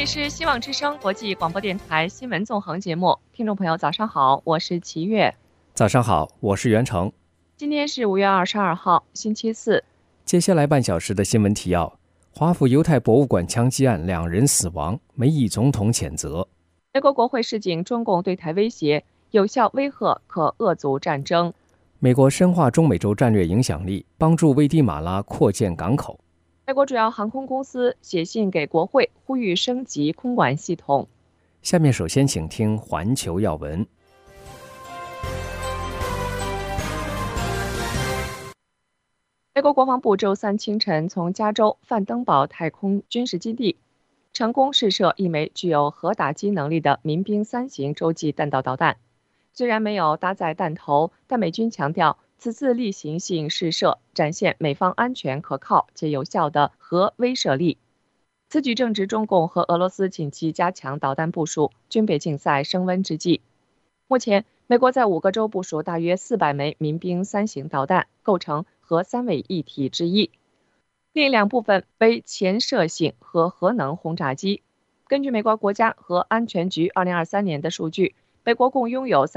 里是希望之声国际广播电台新闻纵横节目，听众朋友早上好，我是齐月。 早上好，我是袁成。 今天是5月22号，星期四。 接下来半小时的新闻提要：华府犹太博物馆枪击案2人死亡，美以总统谴责。 美国国会示警中共对台威胁，有效威吓可遏阻战争。 美国深化中美洲战略影响力，帮助危地马拉扩建港口。 美国主要航空公司写信给国会，呼吁升级空管系统。 下面首先请听环球要闻。 美国国防部周三清晨从加州范登堡太空军事基地成功试射一枚具有核打击能力的民兵3型洲际弹道导弹。虽然没有搭载弹头，但美军强调此次例行性试射展现美方安全可靠且有效的核威慑力。此举正值中共和俄罗斯近期加强导弹部署、军备竞赛升温之际。目前，美国在5个州部署大约400枚民兵3型导弹，构成核三位一体之一。另2部分为潜射性和核能轰炸机。根据美国国家核安全局2023年的数据，美国共拥有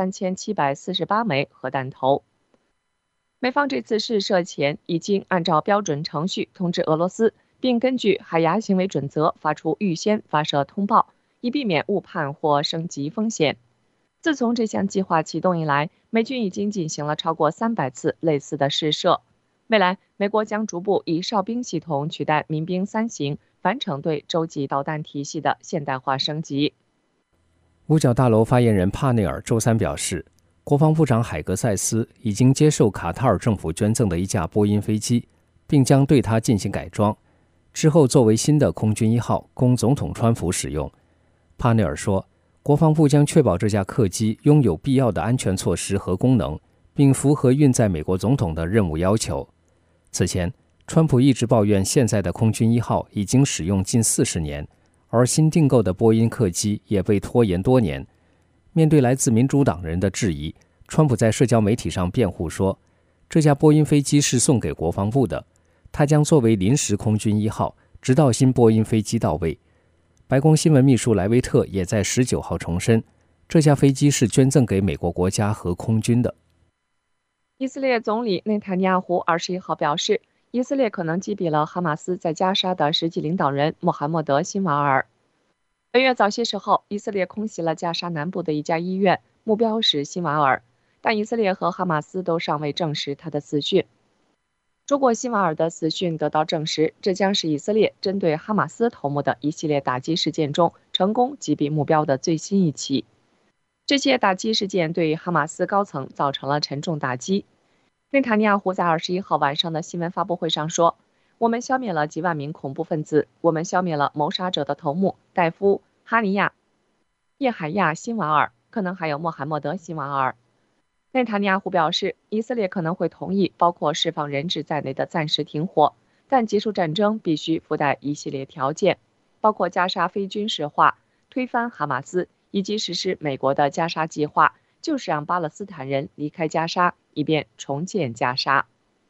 3748枚核弹头。美方这次试射前已经按照标准程序通知俄罗斯，并根据海牙行为准则发出预先发射通报，以避免误判或升级风险。自从这项计划启动以来，美军已经进行了超过300次类似的试射。未来，美国将逐步以哨兵系统取代民兵3型，完成对洲际导弹体系的现代化升级。 五角大楼发言人帕内尔周三表示，国防部长海格塞斯已经接受卡塔尔政府捐赠的一架波音飞机，并将对它进行改装，之后作为新的空军1号供总统川普使用。帕内尔说，国防部将确保这架客机拥有必要的安全措施和功能，并符合运载美国总统的任务要求。此前，川普一直抱怨现在的空军1号已经使用近40年，而新订购的波音客机也被拖延多年。面对来自民主党人的质疑，川普在社交媒体上辩护说，这架波音飞机是送给国防部的，它将作为临时空军1号，直到新波音飞机到位。白宫新闻秘书莱维特也在19号重申，这架飞机是捐赠给美国国家和空军的。 以色列总理内塔尼亚胡21号表示，以色列可能击毙了哈马斯在加沙的实际领导人穆罕默德·辛瓦尔。本月早些时候，以色列空袭了加沙南部的一家医院，目标是辛瓦尔，但以色列和哈马斯都尚未证实他的死讯。如果辛瓦尔的死讯得到证实，这将是以色列针对哈马斯头目的一系列打击事件中成功击毙目标的最新一起。这些打击事件对哈马斯高层造成了沉重打击。内塔尼亚胡在21号晚上的新闻发布会上说，我们消灭了几万名恐怖分子，我们消灭了谋杀者的头目戴夫·哈尼亚、叶海亚·辛瓦尔，可能还有穆罕默德·辛瓦尔。内塔尼亚胡表示，以色列可能会同意包括释放人质在内的暂时停火，但结束战争必须附带一系列条件，包括加沙非军事化、推翻哈马斯，以及实施美国的加沙计划，就是让巴勒斯坦人离开加沙，以便重建加沙。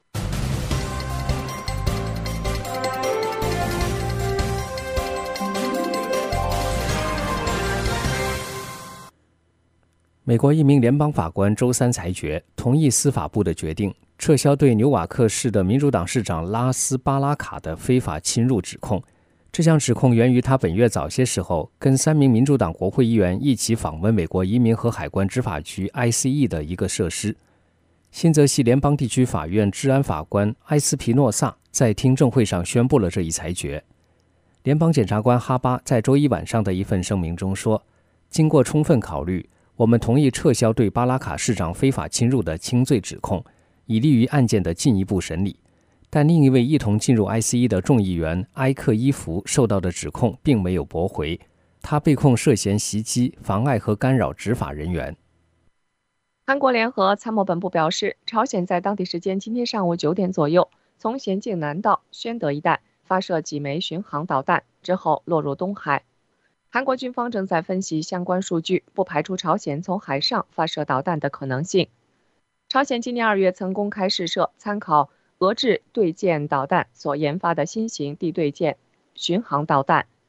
美国一名联邦法官周三裁决，同意司法部的决定，撤销对纽瓦克市的民主党市长拉斯巴拉卡的非法侵入指控。这项指控源于他本月早些时候跟3名民主党国会议员一起访问美国移民和海关执法局 ICE 的一个设施。新泽西联邦地区法院治安法官埃斯皮诺萨在听证会上宣布了这一裁决。联邦检察官哈巴在周一晚上的一份声明中说，经过充分考虑，我们同意撤销对巴拉卡市长非法侵入的轻罪指控，以利于案件的进一步审理。但另一位一同进入 ICE 的众议员埃克伊夫受到的指控并没有驳回，他被控涉嫌袭击、妨碍和干扰执法人员。 韩国联合参谋本部表示，朝鲜在当地时间今天上午9点左右，从咸镜南道宣德一带发射几枚巡航导弹，之后落入东海。韩国军方正在分析相关数据，不排除朝鲜从海上发射导弹的可能性。朝鲜今年2月曾公开试射参考俄制对舰导弹所研发的新型地对舰巡航导弹。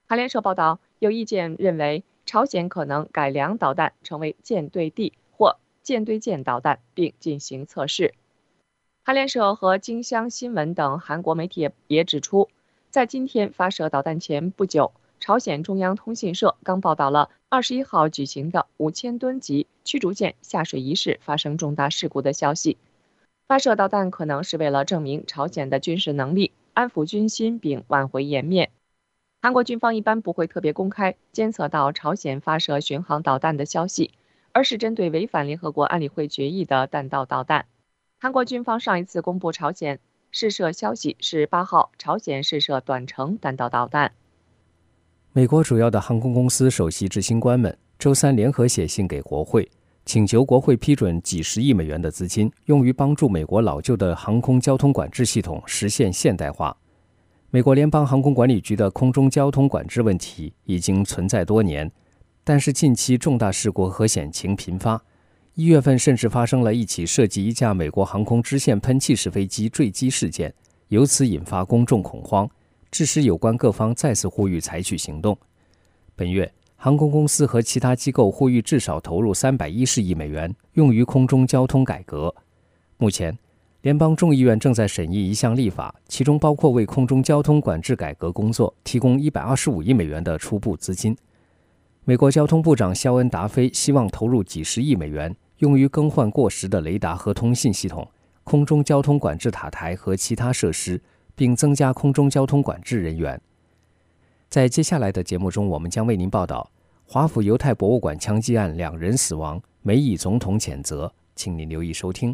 韩联社报道，有意见认为朝鲜可能改良导弹成为舰对地或舰对舰导弹，并进行测试。韩联社和金乡新闻等韩国媒体也指出，在今天发射导弹前不久，朝鲜中央通讯社刚报道了21号举行的5000吨级驱逐舰下水仪式发生重大事故的消息。发射导弹可能是为了证明朝鲜的军事能力，安抚军心并挽回颜面。韩国军方一般不会特别公开监测到朝鲜发射巡航导弹的消息，而是针对违反联合国安理会决议的弹道导弹。韩国军方上一次公布朝鲜试射消息是8号，朝鲜试射短程弹道导弹。 美国主要的航空公司首席执行官们周三联合写信给国会，请求国会批准几十亿美元的资金，用于帮助美国老旧的航空交通管制系统实现现代化。美国联邦航空管理局的空中交通管制问题已经存在多年，但是近期重大事故和险情频发。1月份甚至发生了一起涉及一架美国航空支线喷气式飞机坠机事件，由此引发公众恐慌，致使有关各方再次呼吁采取行动。本月，航空公司和其他机构呼吁至少投入310亿美元，用于空中交通改革。目前，联邦众议院正在审议一项立法，其中包括为空中交通管制改革工作提供125亿美元的初步资金。美国交通部长肖恩·达菲希望投入几十亿美元，用于更换过时的雷达和通信系统、空中交通管制塔台和其他设施，并增加空中交通管制人员。在接下来的节目中，我们将为您报道华府犹太博物馆枪击案2人死亡，美以总统谴责，请您留意收听。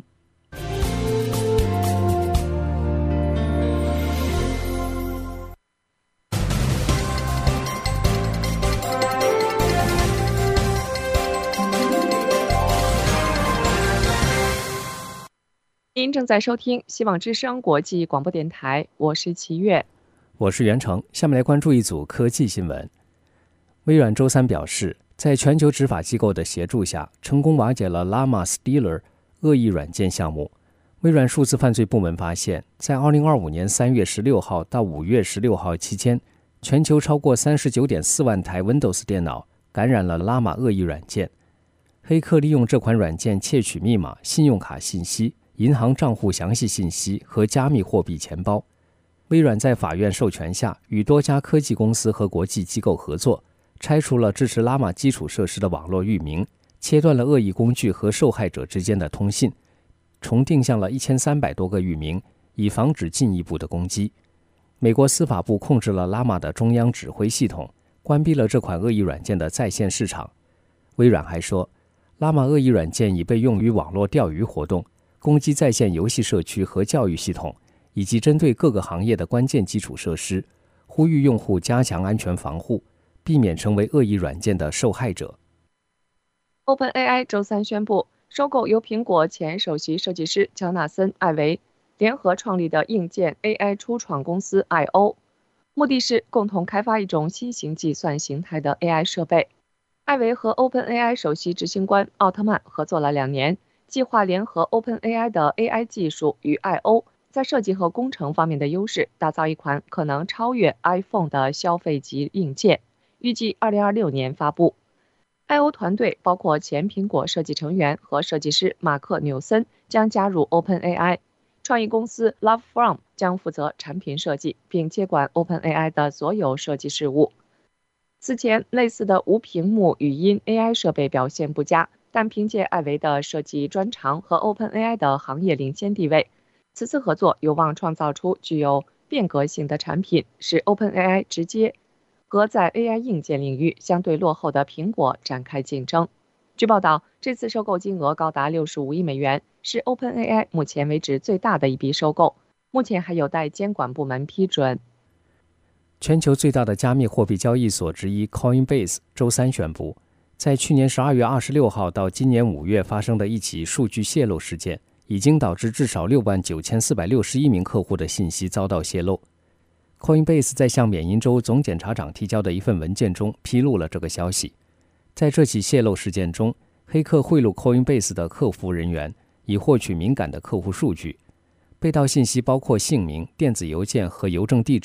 您正在收听希望之声国际广播电台，我是齐月， 我是袁成。下面来关注一组科技新闻。微软周三表示，在全球执法机构的协助下，成功瓦解了 Llama Stealer 恶意软件项目。微软数字犯罪部门发现，在2025年3月16号到5月16号期间，全球超过 39.4 万台 Windows 电脑感染了 Llama 恶意软件。黑客利用这款软件窃取密码、信用卡信息、银行账户详细信息和加密货币钱包。微软在法院授权下，与多家科技公司和国际机构合作，拆除了支持 Llama 基础设施的网络域名，切断了恶意工具和受害者之间的通信，重定向了1300多个域名，以防止进一步的攻击。美国司法部控制了 Llama 的中央指挥系统，关闭了这款恶意软件的在线市场。微软还说， Llama 恶意软件已被用于网络钓鱼活动，攻击在线游戏社区和教育系统，以及针对各个行业的关键基础设施，呼吁用户加强安全防护，避免成为恶意软件的受害者。 OpenAI 周三宣布收购由苹果前首席设计师乔纳森·艾维联合创立的硬件 AI 初创公司 I.O， 目的是共同开发一种新型计算形态的 AI 设备。艾维和 OpenAI 首席执行官奥特曼合作了2年，计划联合 OpenAI 的 AI 技术与 I.O 在设计和工程方面的优势，打造一款可能超越 iPhone 的消费级硬件，预计2026年发布。I.O 团队包括前苹果设计成员和设计师马克·纽森将加入 OpenAI， 创意公司 Lovefrom 将负责产品设计，并接管 OpenAI 的所有设计事务。此前，类似的无屏幕语音 AI 设备表现不佳，但凭借艾维的设计专长和 OpenAI 的行业领先地位，此次合作有望创造出具有变革性的产品，使 OpenAI 直接和在 AI 硬件领域相对落后的苹果展开竞争。据报道，这次收购金额高达65亿美元，是 OpenAI 目前为止最大的一笔收购，目前还有待监管部门批准。 全球最大的加密货币交易所之一 Coinbase 周三宣布，在去年12月26号到今年5月发生的一起数据泄露事件，已经导致至少69461名客户的信息遭到泄露。Coinbase 在向缅因州总检察长提交的一份文件中披露了这个消息。在这起泄露事件中，黑客贿赂 Coinbase 的客服人员，以获取敏感的客户数据。被盗信息包括姓名、电子邮件和邮政地址，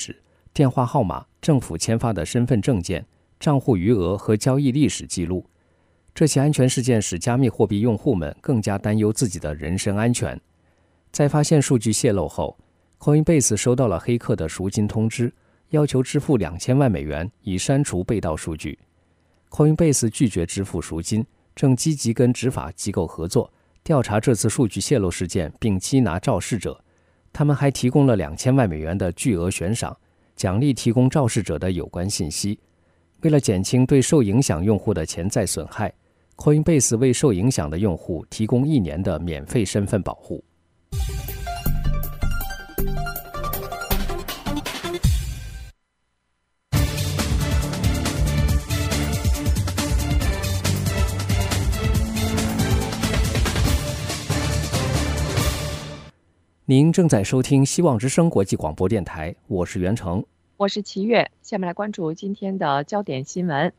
电话号码、政府签发的身份证件、账户余额和交易历史记录。这起安全事件使加密货币用户们更加担忧自己的人身安全。在发现数据泄露后， Coinbase 收到了黑客的赎金通知，要求支付2000万美元以删除被盗数据。Coinbase 拒绝支付赎金，正积极跟执法机构合作，调查这次数据泄露事件并缉拿肇事者。他们还提供了2000万美元的巨额悬赏，奖励提供肇事者的有关信息。为了减轻对受影响用户的潜在损害， Coinbase 为受影响的用户提供1年的免费身份保护。您正在收听希望之声国际广播电台，我是袁成， 我是齐月。下面来关注今天的焦点新闻。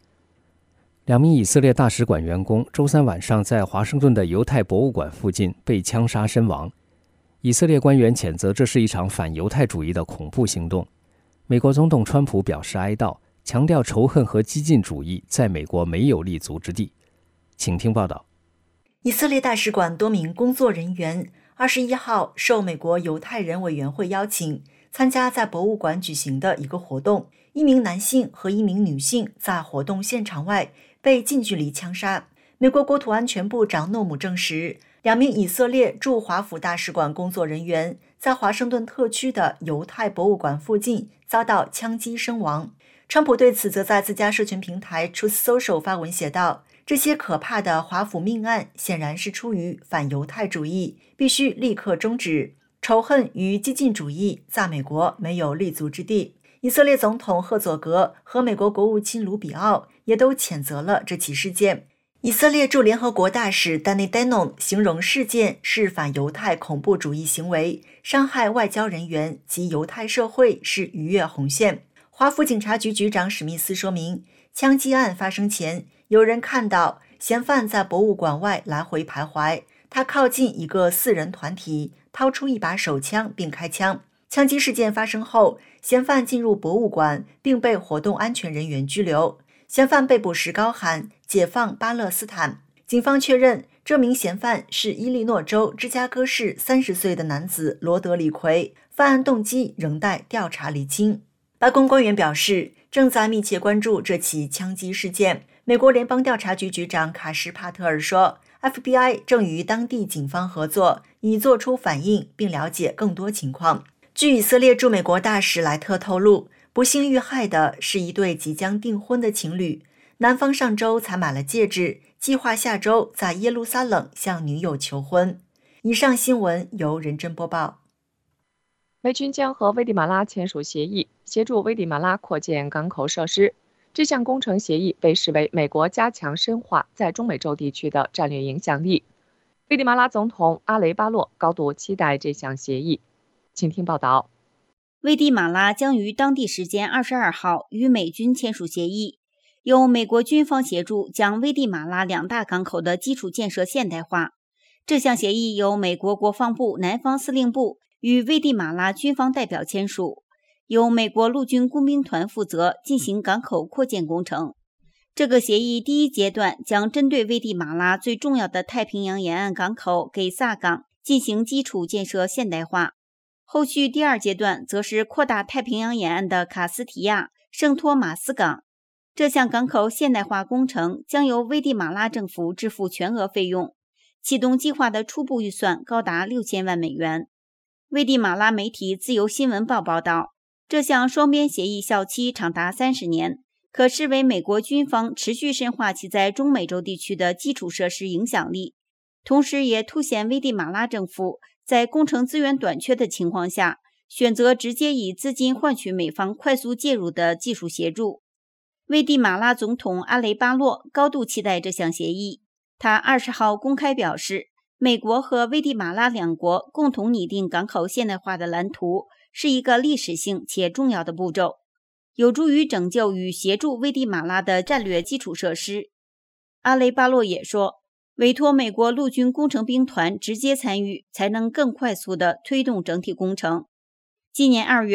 2名以色列大使馆员工周三晚上在华盛顿的犹太博物馆附近被枪杀身亡。以色列官员谴责这是一场反犹太主义的恐怖行动。美国总统川普表示哀悼，强调仇恨和激进主义在美国没有立足之地。请听报道。 以色列大使馆多名工作人员21号受美国犹太人委员会邀请，参加在博物馆举行的一个活动。1名男性和1名女性在活动现场外被近距离枪杀。美国国土安全部长诺姆证实，2名以色列驻华府大使馆工作人员在华盛顿特区的犹太博物馆附近遭到枪击身亡。川普对此则在自家社群平台 Truth Social 发文写道，这些可怕的华府命案显然是出于反犹太主义，必须立刻终止。仇恨与激进主义在美国没有立足之地。以色列总统赫佐格和美国国务卿卢比奥也都谴责了这起事件。以色列驻联合国大使丹尼·丹农形容事件是反犹太恐怖主义行为，伤害外交人员及犹太社会是逾越红线。华府警察局局长史密斯说明，枪击案发生前，有人看到嫌犯在博物馆外来回徘徊，他靠近一个4人团体，掏出一把手枪并开枪。枪击事件发生后，嫌犯进入博物馆并被活动安全人员拘留。嫌犯被捕时高喊解放巴勒斯坦。警方确认这名嫌犯是伊利诺州芝加哥市30岁的男子罗德里奎，犯案动机仍待调查厘清。白宫官员表示，正在密切关注这起枪击事件。美国联邦调查局局长卡什帕特尔说， FBI 正与当地警方合作，以做出反应并了解更多情况。据以色列驻美国大使莱特透露，不幸遇害的是一对即将订婚的情侣，男方上周才买了戒指，计划下周在耶路撒冷向女友求婚。以上新闻由任真播报。 美军将和危地马拉签署协议，协助危地马拉扩建港口设施。这项工程协议被视为美国加强深化在中美洲地区的战略影响力。危地马拉总统阿雷巴洛高度期待这项协议。请听报道。 危地马拉将于当地时间22号与美军签署协议，由美国军方协助将危地马拉2大港口的基础建设现代化。这项协议由美国国防部南方司令部与危地马拉军方代表签署，由美国陆军工兵团负责进行港口扩建工程。这个协议第一阶段将针对危地马拉最重要的太平洋沿岸港口给萨港进行基础建设现代化。后续第二阶段则是扩大太平洋沿岸的卡斯提亚、圣托马斯港。这项港口现代化工程将由危地马拉政府支付全额费用，启动计划的初步预算高达6000万美元。危地马拉媒体自由新闻报报道，这项双边协议效期长达30年，可视为美国军方持续深化其在中美洲地区的基础设施影响力，同时也凸显危地马拉政府在工程资源短缺的情况下，选择直接以资金换取美方快速介入的技术协助。危地马拉总统阿雷巴洛高度期待这项协议。他20号公开表示，美国和危地马拉两国共同拟定港口现代化的蓝图，是一个历史性且重要的步骤，有助于拯救与协助危地马拉的战略基础设施。阿雷巴洛也说，委托美国陆军工程兵团直接参与，才能更快速地推动整体工程。今年2月，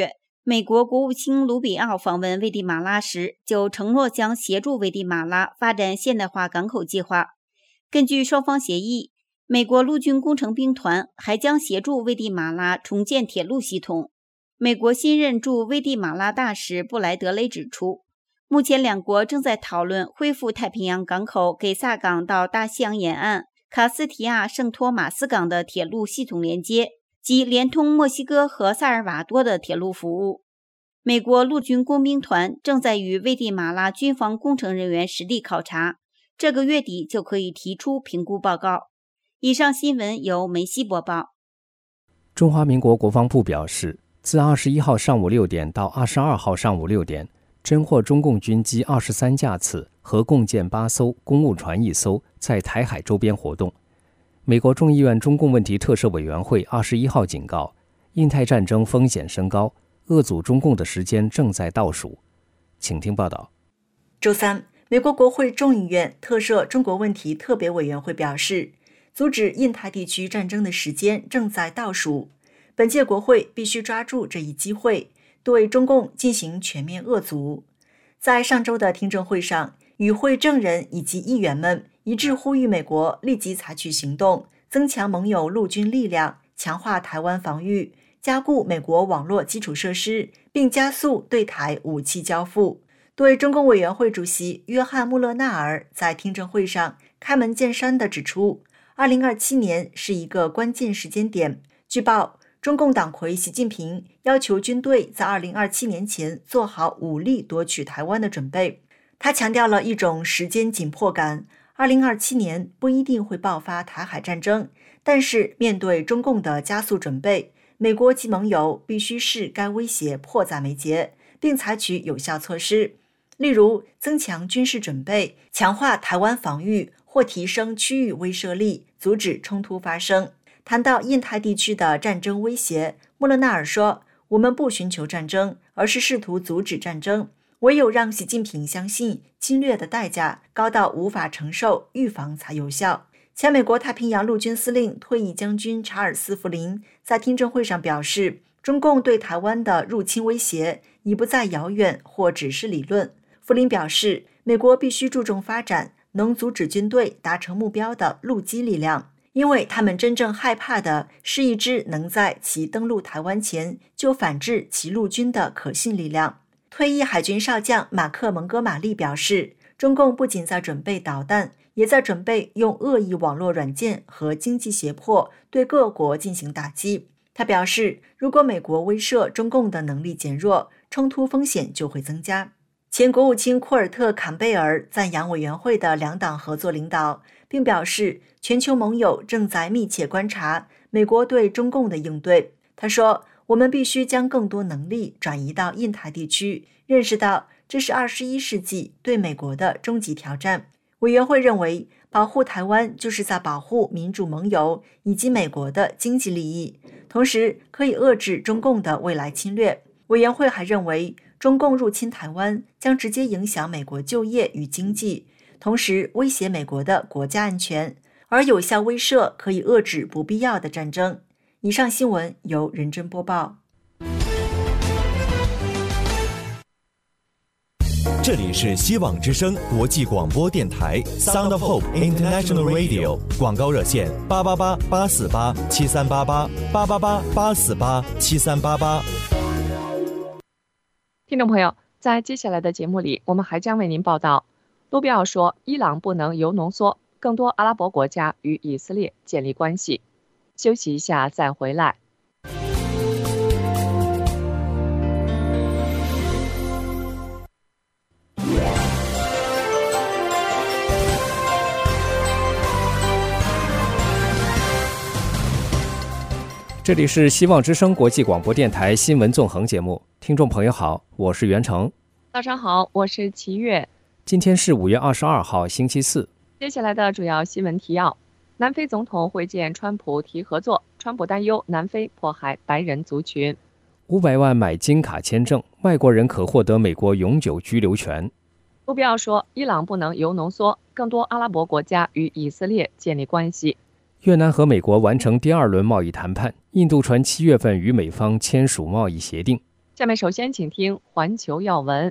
美国国务卿卢比奥访问危地马拉时，就承诺将协助危地马拉发展现代化港口计划。根据双方协议，美国陆军工程兵团还将协助危地马拉重建铁路系统。美国新任驻危地马拉大使布莱德雷指出，目前两国正在讨论恢复太平洋港口给萨港到大西洋沿岸卡斯提亚圣托马斯港的铁路系统连接及连通墨西哥和萨尔瓦多的铁路服务。美国陆军工兵团正在与危地马拉军方工程人员实地考察，这个月底就可以提出评估报告。以上新闻由梅西播报。 中华民国国防部表示，自21号上午6点到22号上午6点，侦获中共军机23架次和共建8艘，公务船1艘，在台海周边活动。美国众议院中共问题特设委员会21号警告，印太战争风险升高，遏阻中共的时间正在倒数。请听报道。 周三，美国国会众议院特设中国问题特别委员会表示，阻止印太地区战争的时间正在倒数，本届国会必须抓住这一机会，对中共进行全面遏阻。在上周的听证会上，与会证人以及议员们一致呼吁美国立即采取行动，增强盟友陆军力量，强化台湾防御，加固美国网络基础设施，并加速对台武器交付。对中共委员会主席约翰·穆勒纳尔在听证会上开门见山地指出，2027年是一个关键时间点。据报，中共党魁习近平要求军队在2027年前做好武力夺取台湾的准备。他强调了一种时间紧迫感，2027年不一定会爆发台海战争，但是面对中共的加速准备，美国及盟友必须视该威胁迫在眉睫，并采取有效措施，例如增强军事准备，强化台湾防御，或提升区域威慑力，阻止冲突发生。谈到印太地区的战争威胁，穆勒纳尔说，我们不寻求战争，而是试图阻止战争。唯有让习近平相信侵略的代价高到无法承受，预防才有效。前美国太平洋陆军司令退役将军查尔斯·弗林在听证会上表示，中共对台湾的入侵威胁已不再遥远或只是理论。弗林表示，美国必须注重发展能阻止军队达成目标的陆基力量，因为他们真正害怕的是一支能在其登陆台湾前就反制其陆军的可信力量。退役海军少将马克·蒙哥马利表示，中共不仅在准备导弹，也在准备用恶意网络软件和经济胁迫对各国进行打击。他表示，如果美国威慑中共的能力减弱，冲突风险就会增加。前国务卿库尔特·坎贝尔赞扬委员会的两党合作领导，并表示全球盟友正在密切观察美国对中共的应对。他说，我们必须将更多能力转移到印太地区，认识到这是21世纪对美国的终极挑战。委员会认为，保护台湾就是在保护民主盟友以及美国的经济利益，同时可以遏制中共的未来侵略。委员会还认为，中共入侵台湾将直接影响美国就业与经济，同时威胁美国的国家安全，而有效威慑可以遏制不必要的战争。以上新闻由任真播报。 这里是希望之声国际广播电台 Sound of Hope International Radio， 广告热线888-848-7388，888-848-7388。 听众朋友，在接下来的节目里，我们还将为您报道，卢比奥说，伊朗不能铀浓缩，更多阿拉伯国家与以色列建立关系。休息一下再回来。 这里是希望之声国际广播电台新闻纵横节目，听众朋友好，我是袁成。 早上好，我是齐月。 今天是5月22号，星期四。 接下来的主要新闻提要：南非总统会见川普提合作，川普担忧南非迫害白人族群。 500万买金卡签证，外国人可获得美国永久居留权。 卢比奥说，伊朗不能铀浓缩，更多阿拉伯国家与以色列建立关系。 越南和美国完成第2轮贸易谈判，印度传7月份与美方签署贸易协定。 下面首先请听环球要闻。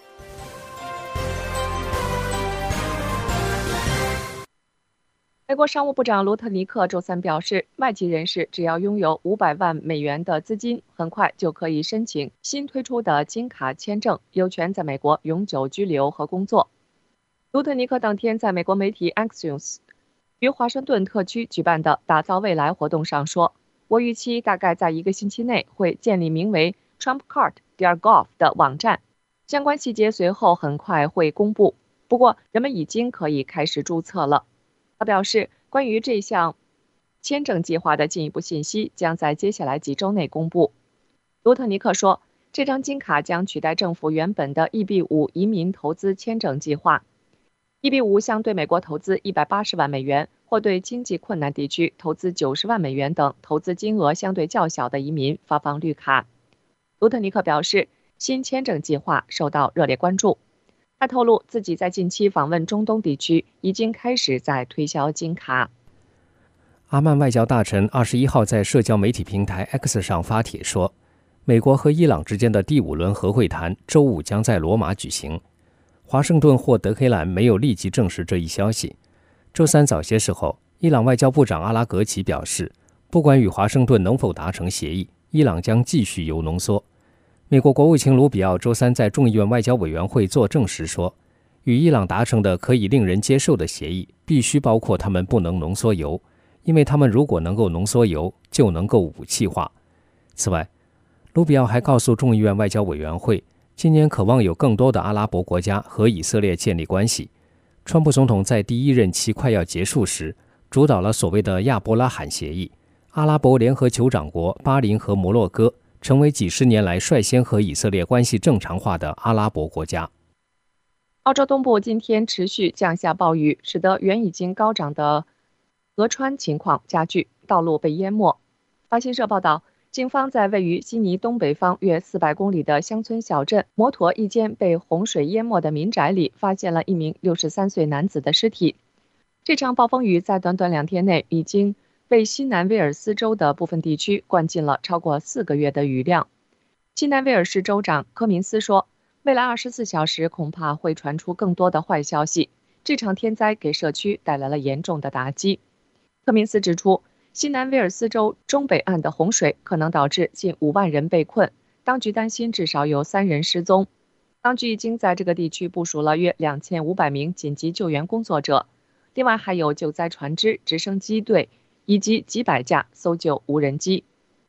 美国商务部长卢特尼克周三表示，外籍人士只要拥有500万美元的资金，很快就可以申请新推出的金卡签证，有权在美国永久居留和工作。卢特尼克当天在美国媒体 Axios 于华盛顿特区举办的打造未来活动上说，我预期大概在1个星期内会建立名为 TrumpCard.gov 的网站，相关细节随后很快会公布，不过人们已经可以开始注册了。他表示，关于这项签证计划的进一步信息将在接下来几周内公布。卢特尼克说，这张金卡将取代政府原本的 EB5 移民投资签证计划。EB5 向对美国投资180万美元，或对经济困难地区投资90万美元等投资金额相对较小的移民发放绿卡。卢特尼克表示，新签证计划受到热烈关注。他透露，自己在近期访问中东地区，已经开始在推销金卡。 阿曼外交大臣21号在社交媒体平台 X 上发帖说，美国和伊朗之间的第5轮核会谈周五将在罗马举行。华盛顿或德黑兰没有立即证实这一消息。周三早些时候，伊朗外交部长阿拉格齐表示，不管与华盛顿能否达成协议，伊朗将继续铀浓缩。美国国务卿卢比奥周三在众议院外交委员会作证时说，与伊朗达成的可以令人接受的协议必须包括他们不能浓缩铀，因为他们如果能够浓缩铀，就能够武器化。此外，卢比奥还告诉众议院外交委员会，今年渴望有更多的阿拉伯国家和以色列建立关系。川普总统在第1任期快要结束时，主导了所谓的亚伯拉罕协议，阿拉伯联合酋长国巴林和摩洛哥成为几十年来率先和以色列关系正常化的阿拉伯国家。 澳洲东部今天持续降下暴雨，使得原已经高涨的河川情况加剧，道路被淹没。法新社报道，警方在位于悉尼东北方约400公里的乡村小镇摩陀一间被洪水淹没的民宅里，发现了一名63岁男子的尸体。这场暴风雨在短短2天内已经为西南威尔斯州的部分地区灌进了超过4个月的雨量。西南威尔士州长科明斯说，未来24小时恐怕会传出更多的坏消息，这场天灾给社区带来了严重的打击。科明斯指出，西南威尔斯州中北岸的洪水可能导致近5万人被困，当局担心至少有3人失踪。当局已经在这个地区部署了约2500名紧急救援工作者，另外还有救灾船只、直升机队以及几百架搜救无人机。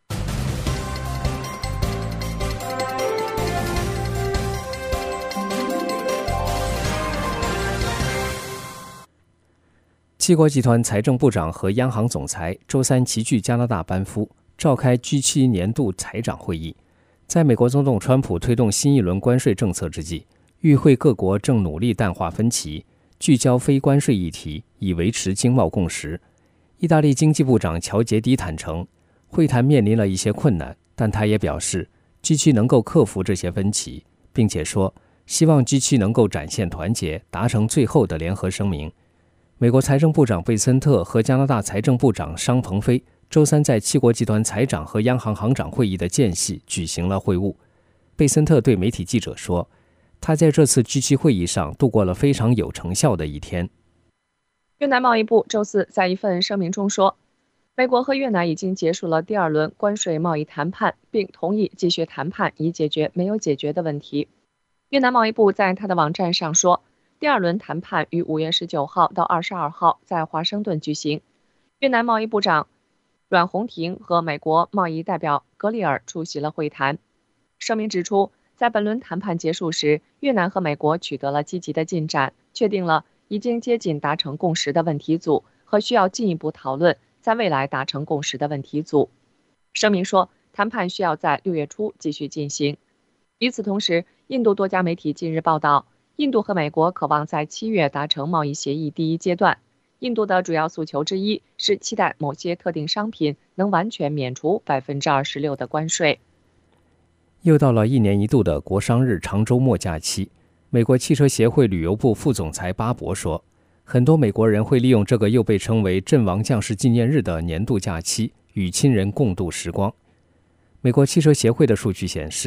七国集团财政部长和央行总裁周三齐聚加拿大班夫，召开 G7 年度财长会议。在美国总统川普推动新一轮关税政策之际，与会各国正努力淡化分歧，聚焦非关税议题，以维持经贸共识。意大利经济部长乔杰迪坦诚，会谈面临了一些困难，但他也表示 G7 能够克服这些分歧，并且说希望 G7 能够展现团结，达成最后的联合声明。美国财政部长贝森特和加拿大财政部长商鹏飞周三在七国集团财长和央行行长会议的间隙举行了会晤。贝森特对媒体记者说，他在这次 G7 会议上度过了非常有成效的一天。 越南贸易部周四在一份声明中说，美国和越南已经结束了第2轮关税贸易谈判，并同意继续谈判以解决没有解决的问题。越南贸易部在他的网站上说，第2轮谈判于5月19号到22号在华盛顿举行。越南贸易部长阮红婷和美国贸易代表格里尔出席了会谈。声明指出，在本轮谈判结束时，越南和美国取得了积极的进展，确定了已经接近达成共识的问题组和需要进一步讨论在未来达成共识的问题组。声明说，谈判需要在6月初继续进行。与此同时，印度多家媒体近日报道，印度和美国渴望在7月达成贸易协议第1阶段。印度的主要诉求之一是期待某些特定商品能完全免除26%的关税。 又到了1年1度的国殇日长周末假期，美国汽车协会旅游部副总裁巴伯说，很多美国人会利用这个又被称为阵亡将士纪念日的年度假期，与亲人共度时光。美国汽车协会的数据显示，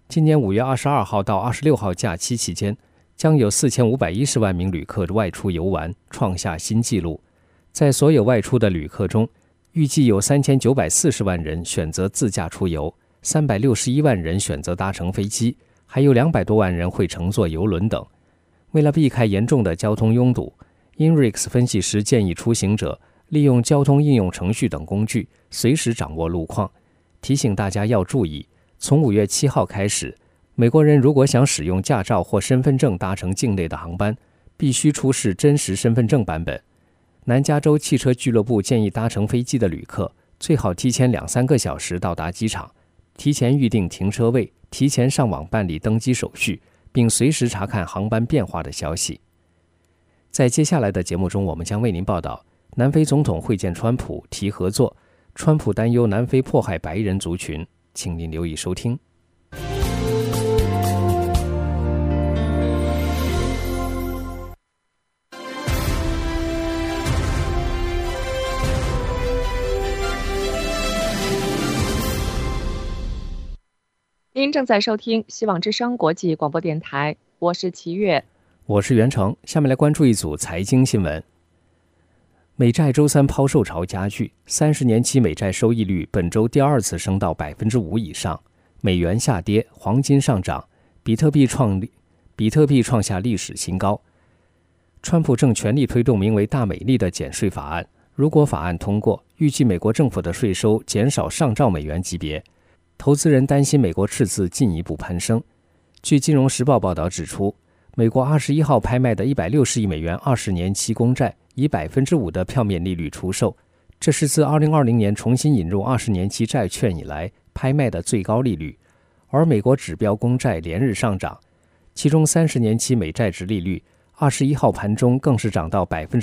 今年5月22号到26号假期期间，将有4510万名旅客外出游玩，创下新纪录。在所有外出的旅客中，预计有3940万人选择自驾出游，361万人选择搭乘飞机，还有200多万人会乘坐邮轮等。为了避开严重的交通拥堵， INRIX 分析师建议出行者利用交通应用程序等工具，随时掌握路况，提醒大家要注意，从5月7号开始，美国人如果想使用驾照或身份证搭乘境内的航班，必须出示真实身份证版本。南加州汽车俱乐部建议搭乘飞机的旅客最好提前2-3个小时到达机场，提前预订停车位，提前上网办理登机手续，并随时查看航班变化的消息。在接下来的节目中，我们将为您报道南非总统会见川普提合作，川普担忧南非迫害白人族群，请您留意收听。 您正在收听希望之声国际广播电台，我是齐越， 我是袁成。下面来关注一组财经新闻。美债周三抛售潮加剧，30年期美债收益率本周第2次升到 5% 以上，美元下跌，黄金上涨，比特币创下历史新高。川普正全力推动名为大美丽的减税法案，如果法案通过，预计美国政府的税收减少上兆美元级别，投资人担心美国赤字进一步攀升。据金融时报报道指出，美国21号拍卖的160亿美元20年期公债以 5% 的票面利率出售，这是自2020年重新引入20年期债券以来拍卖的最高利率。而美国指标公债连日上涨，其中30年期美债殖利率21号盘中更是涨到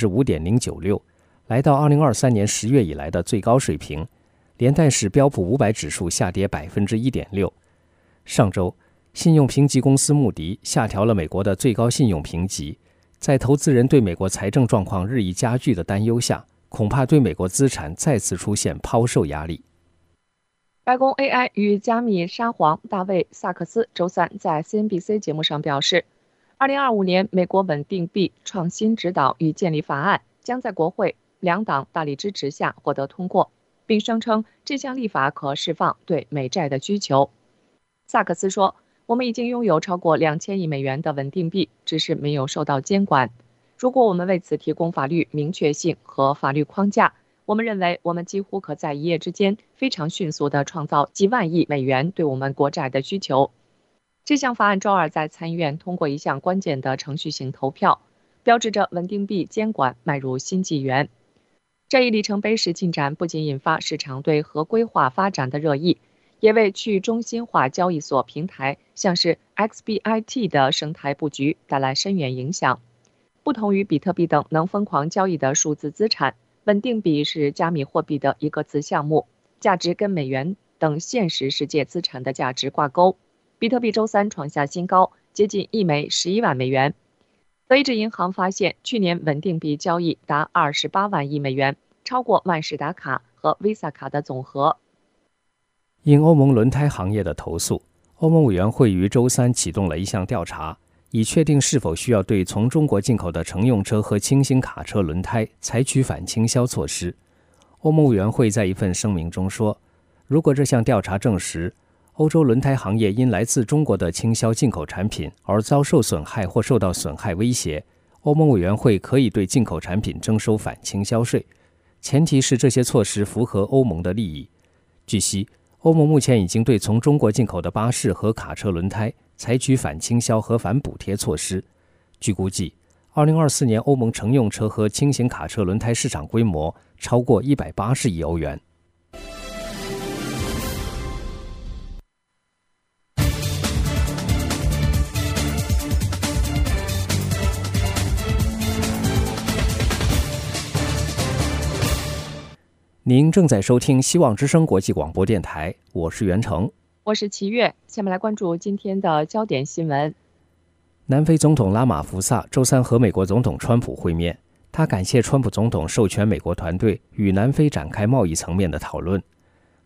5.096%， 来到2023年10月以来的最高水平，连带使标普500指数下跌 1.6%。 上周，信用评级公司穆迪下调了美国的最高信用评级，在投资人对美国财政状况日益加剧的担忧下，恐怕对美国资产再次出现抛售压力。 白宫 AI 与加密沙皇大卫·萨克斯周三在 CNBC 节目上表示，2025年美国稳定币创新指导与建立法案将在国会2党大力支持下获得通过，并声称这项立法可释放对美债的需求。萨克斯说，我们已经拥有超过2000亿美元的稳定币，只是没有受到监管。如果我们为此提供法律明确性和法律框架，我们认为我们几乎可在一夜之间非常迅速地创造几万亿美元对我们国债的需求。这项法案周二在参议院通过一项关键的程序性投票，标志着稳定币监管迈入新纪元。这一里程碑式进展不仅引发市场对合规化发展的热议，也为去中心化交易所平台像是 XBIT 的生态布局带来深远影响。不同于比特币等能疯狂交易的数字资产，稳定币是加密货币的一个子项目，价值跟美元等现实世界资产的价值挂钩。比特币周三创下新高，接近1枚11万美元。德意志银行发现，去年稳定币交易达28万亿美元，超过万事达卡和 Visa 卡的总和。 因欧盟轮胎行业的投诉，欧盟委员会于周三启动了一项调查，以确定是否需要对从中国进口的乘用车和轻型卡车轮胎采取反倾销措施。欧盟委员会在一份声明中说，如果这项调查证实欧洲轮胎行业因来自中国的倾销进口产品而遭受损害或受到损害威胁，欧盟委员会可以对进口产品征收反倾销税，前提是这些措施符合欧盟的利益。据悉，欧盟目前已经对从中国进口的巴士和卡车轮胎采取反倾销和反补贴措施。据估计，2024年欧盟乘用车和轻型卡车轮胎市场规模超过180亿欧元。您正在收听希望之声国际广播电台，我是袁成， 我是齐越。下面来关注今天的焦点新闻。 南非总统拉马福萨周三和美国总统川普会面，他感谢川普总统授权美国团队与南非展开贸易层面的讨论。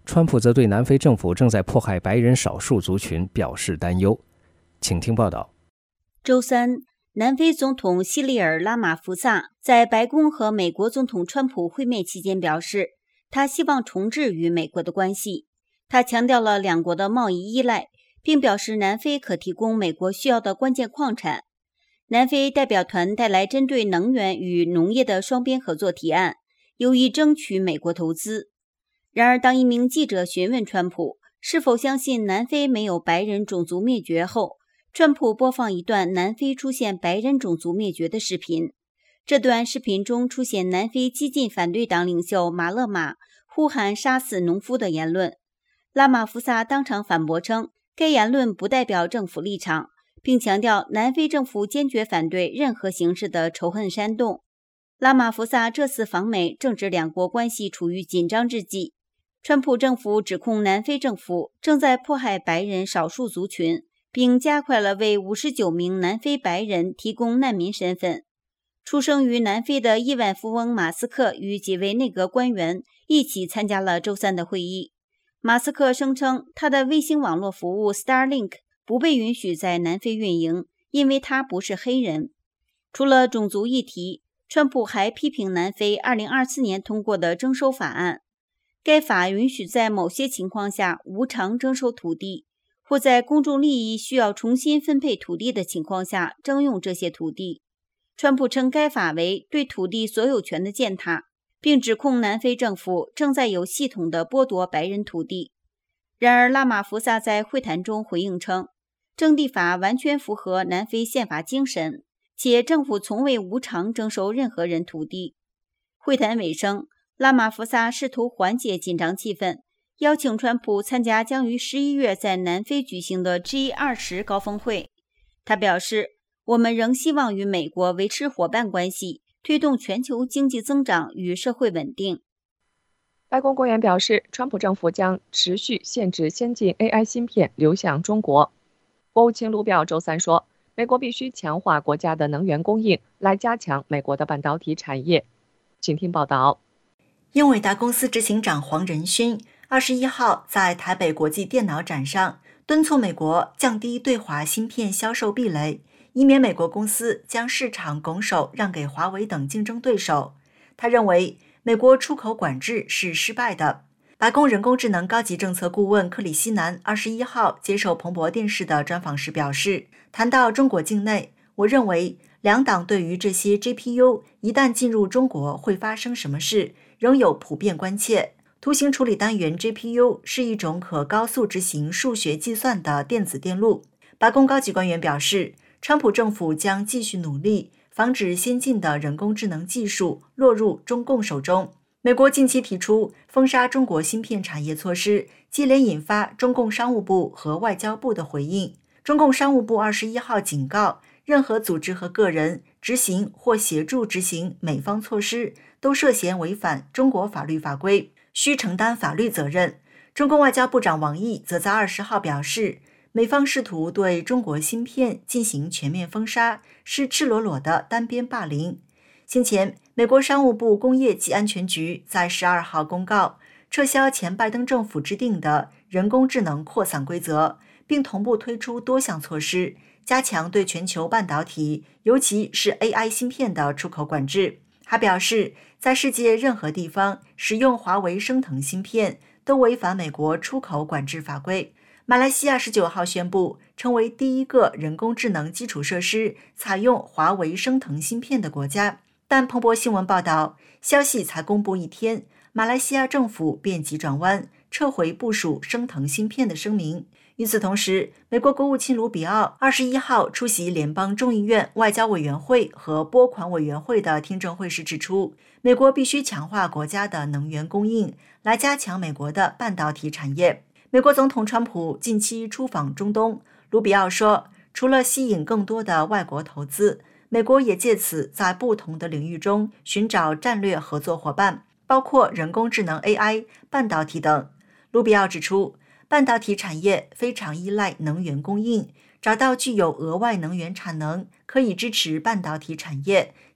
川普则对南非政府正在迫害白人少数族群表示担忧。请听报道。 周三，南非总统西里尔·拉马福萨在白宫和美国总统川普会面期间表示，他希望重置与美国的关系。他强调了两国的贸易依赖，并表示南非可提供美国需要的关键矿产。南非代表团带来针对能源与农业的双边合作提案，有意争取美国投资。然而，当一名记者询问川普是否相信南非没有白人种族灭绝后，川普播放一段南非出现白人种族灭绝的视频。这段视频中出现南非激进反对党领袖马勒马呼喊杀死农夫的言论。拉马福萨当场反驳称，该言论不代表政府立场，并强调南非政府坚决反对任何形式的仇恨煽动。拉马福萨这次访美正值两国关系处于紧张之际。川普政府指控南非政府正在迫害白人少数族群，并加快了为59名南非白人提供难民身份。出生于南非的亿万富翁马斯克与几位内阁官员一起参加了周三的会议。马斯克声称，他的卫星网络服务 Starlink 不被允许在南非运营，因为他不是黑人。除了种族议题，川普还批评南非2024年通过的征收法案。该法允许在某些情况下无偿征收土地，或在公众利益需要重新分配土地的情况下征用这些土地。川普称该法为对土地所有权的践踏，并指控南非政府正在有系统地剥夺白人土地。然而，拉马福萨在会谈中回应称，征地法完全符合南非宪法精神，且政府从未无偿征收任何人土地。会谈尾声，拉马福萨试图缓解紧张气氛，邀请川普参加将于11月在南非举行的 G20 高峰会。他表示，我们仍希望与美国维持伙伴关系，推动全球经济增长与社会稳定。 白宫官员表示，川普政府将持续限制先进 AI 芯片流向中国。国务卿卢比奥周三说，美国必须强化国家的能源供应，来加强美国的半导体产业。请听报道。 英伟达公司执行长黄仁勋21号在台北国际电脑展上敦促美国降低对华芯片销售壁垒，以免美国公司将市场拱手让给华为等竞争对手。他认为美国出口管制是失败的。白宫人工智能高级政策顾问克里希南21号接受彭博电视的专访时表示，谈到中国境内，我认为两党对于这些 GPU 一旦进入中国会发生什么事仍有普遍关切。图形处理单元 GPU 是一种可高速执行数学计算的电子电路。白宫高级官员表示，川普政府将继续努力防止先进的人工智能技术落入中共手中。美国近期提出封杀中国芯片产业措施，接连引发中共商务部和外交部的回应。中共商务部21号警告，任何组织和个人执行或协助执行美方措施，都涉嫌违反中国法律法规，需承担法律责任。中共外交部长王毅则在20号表示，美方试图对中国芯片进行全面封杀，是赤裸裸的单边霸凌。先前，美国商务部工业及安全局在12号公告，撤销前拜登政府制定的人工智能扩散规则，并同步推出多项措施，加强对全球半导体，尤其是 AI 芯片的出口管制。还表示，在世界任何地方使用华为升腾芯片都违反美国出口管制法规。马来西亚19号宣布成为第一个人工智能基础设施采用华为升腾芯片的国家。但彭博新闻报道，消息才公布一天，马来西亚政府便急转弯，撤回部署升腾芯片的声明。与此同时，美国国务卿卢比奥21号出席联邦众议院外交委员会和拨款委员会的听证会时指出，美国必须强化国家的能源供应，来加强美国的半导体产业。美国总统川普近期出访中东，卢比奥说，除了吸引更多的外国投资，美国也借此在不同的领域中寻找战略合作伙伴，包括人工智能 AI、半导体等。卢比奥指出，半导体产业非常依赖能源供应，找到具有额外能源产能可以支持半导体产业，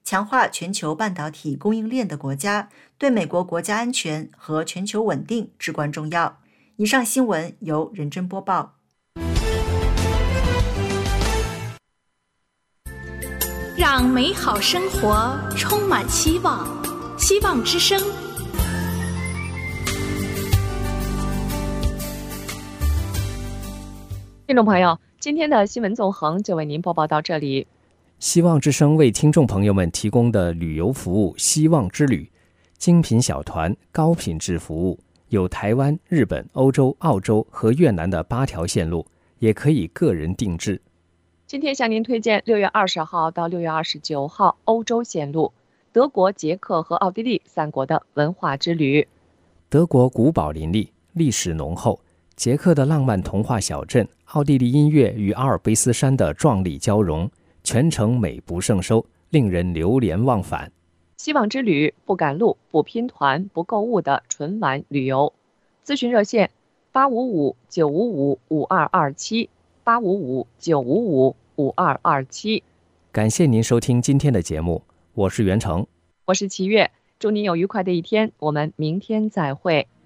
强化全球半导体供应链的国家，对美国国家安全和全球稳定至关重要。以上新闻由任真播报。 让美好生活充满希望，希望之声。 听众朋友，今天的新闻纵横就为您播报到这里。 希望之声为听众朋友们提供的旅游服务希望之旅，精品小团，高品质服务，有台湾、日本、欧洲、澳洲和越南的8条线路，也可以个人定制。 今天向您推荐6月20号到6月29号欧洲线路，德国、捷克和奥地利3国的文化之旅。 德国古堡林立，历史浓厚；捷克的浪漫童话小镇，奥地利音乐与阿尔卑斯山的壮丽交融，全程美不胜收，令人流连忘返。 希望之旅，不赶路、不拼团、不购物的纯玩旅游。咨询热线855-955-5227 855-955-5227。 感谢您收听今天的节目，我是袁成， 我是齐月，祝您有愉快的一天，我们明天再会。